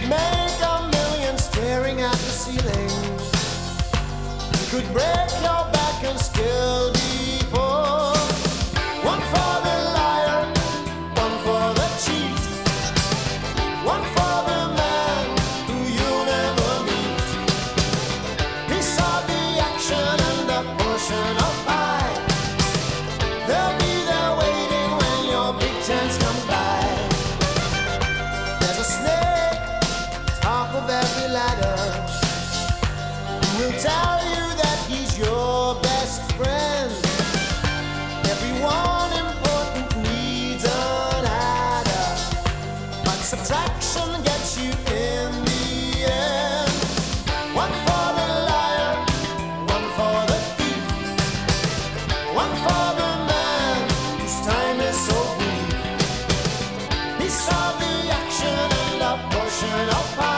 make a million staring at the ceiling. You could break your back and still be poor. One for the liar, one for the cheat, one for the man who you'll never meet. Piece of the action and a portion of pie. They'll be there waiting when your big chance comes by. There's a snake top of every ladder who will tell you that he's your best friend. Everyone important needs an adder, but subtraction gets you in the end. One for the liar, one for the thief, one for the man whose time is so brief. Piece of the action and a portion of pie.